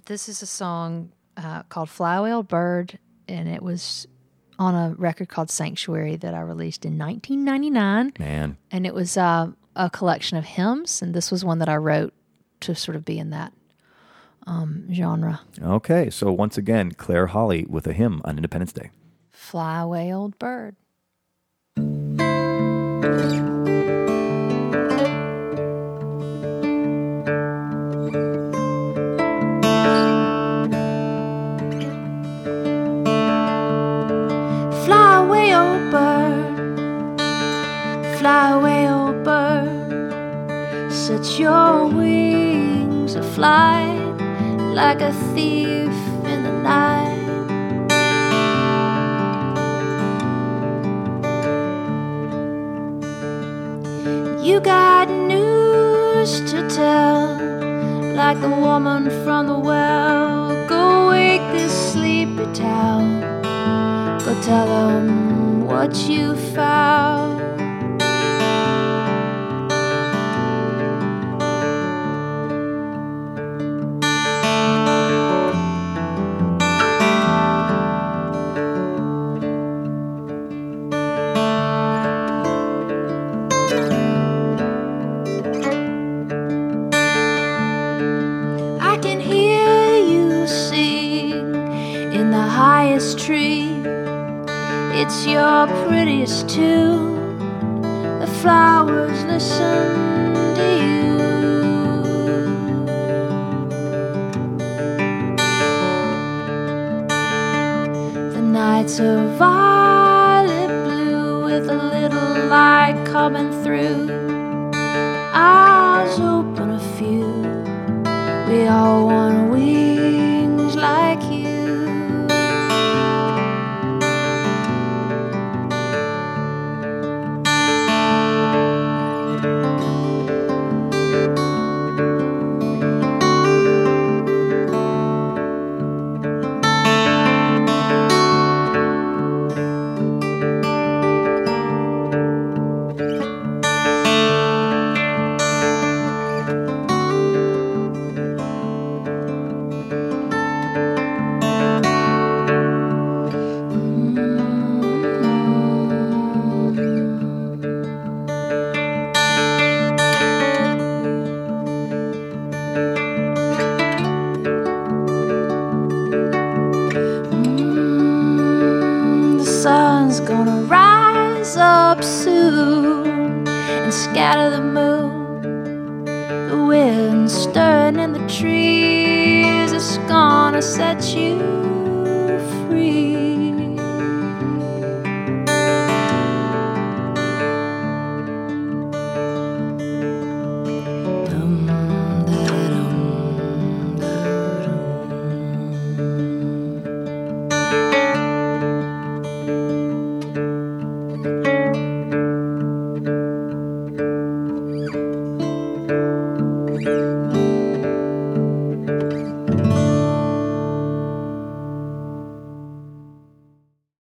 This is a song called Fly Away Old Bird, and it was on a record called Sanctuary that I released in 1999. Man. And it was a collection of hymns, and this was one that I wrote to sort of be in that genre. Okay, so once again, Claire Hawley with a hymn on Independence Day. Fly Away Old Bird. Fly away, old bird. Fly away, old bird. Set your wings afly like a thief in the night. You got news to tell, like the woman from the well. Go wake this sleepy town. Go tell them what you found. I can hear you sing in the highest tree. It's your prettiest tune. The flowers listen to you. The nights are violet blue with a little light coming through. Eyes open a few. We all want wings like you. The sun's gonna rise up soon and scatter the moon. The wind stirring in the trees.